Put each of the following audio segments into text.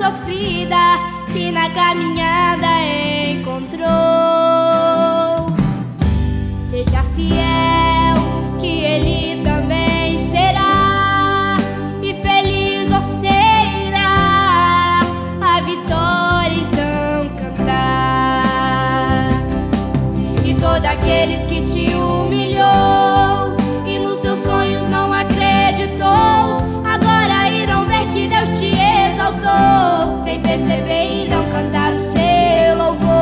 sofrida que na caminhada encontrou. Seja fiel, que Ele também será, e feliz você irá a vitória então cantar. E todo aquele que te humilhou e nos seus sonhos não acreditou, agora irão ver que Deus te exaltou, sem perceber irão cantar o seu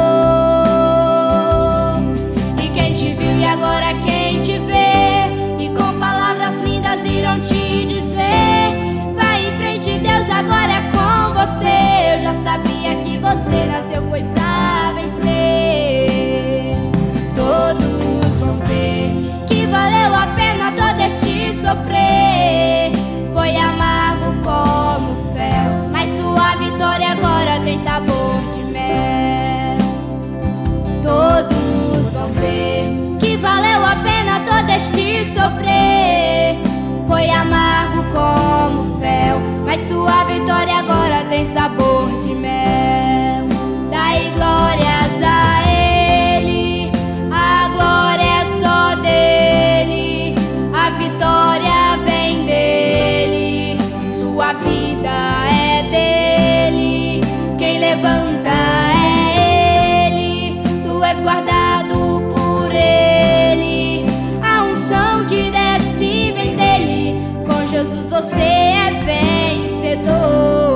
louvor. E quem te viu e agora quem te vê, e com palavras lindas irão te dizer: vai em frente, Deus agora é com você. Eu já sabia que você nasceu foi pra vencer. Todos vão ver que valeu a pena todo este sofrer. Foi amargo como fel, mas sua vitória agora tem sabor de mel. Todos vão ver que valeu a pena todo este sofrer. Foi amargo como fel, mas sua vitória agora tem sabor de mel. Dai glórias a Ele, a glória é só dele, a vitória vem dele, sua vida é dele, quem levanta é Ele, tu és guardado por Ele, a unção que desce vem dele, com Jesus você é vencedor.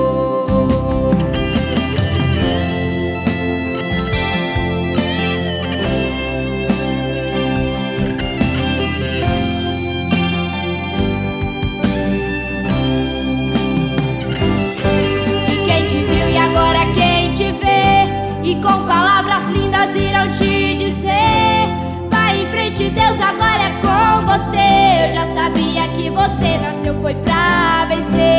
E com palavras lindas irão te dizer: vai em frente, Deus agora é com você. Eu já sabia que você nasceu foi pra vencer.